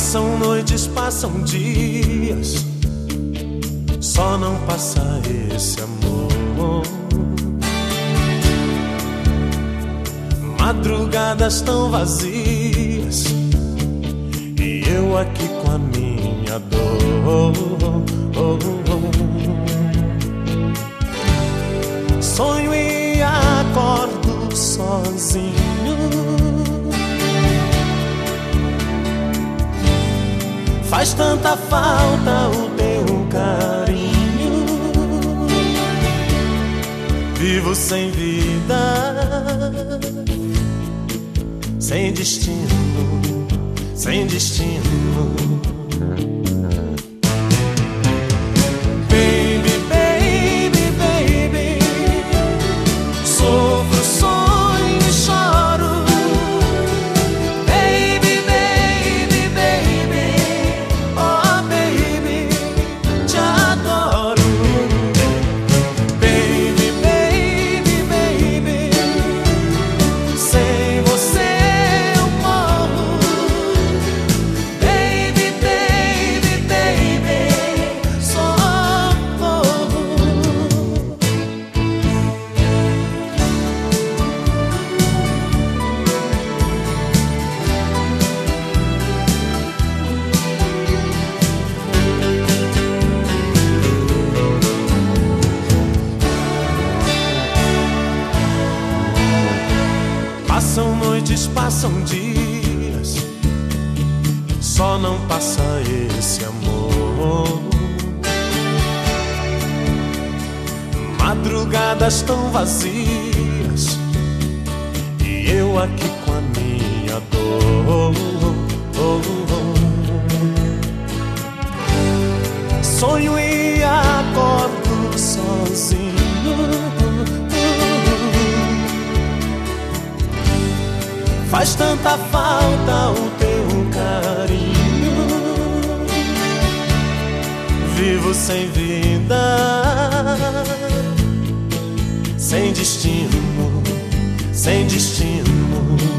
Passam noites, passam dias, só não passa esse amor. Madrugadas tão vazias e eu aqui com a minha dor. Sonho e acordo sozinho, faz tanta falta o teu carinho. Vivo sem vida, sem destino, sem destino. Baby, baby, baby, sofro, sonho e choro. Baby, baby, baby, oh baby, te adoro. Baby, baby, baby, sem você eu morro. Baby, baby, baby, socorro. Passam noites, passam dias, só não passa esse amor. Madrugadas tão vazias e eu aqui com a minha dor. Sonho e acordo sozinho, faz tanta falta o teu carinho. Vivo sem vida, sem destino, sem destino.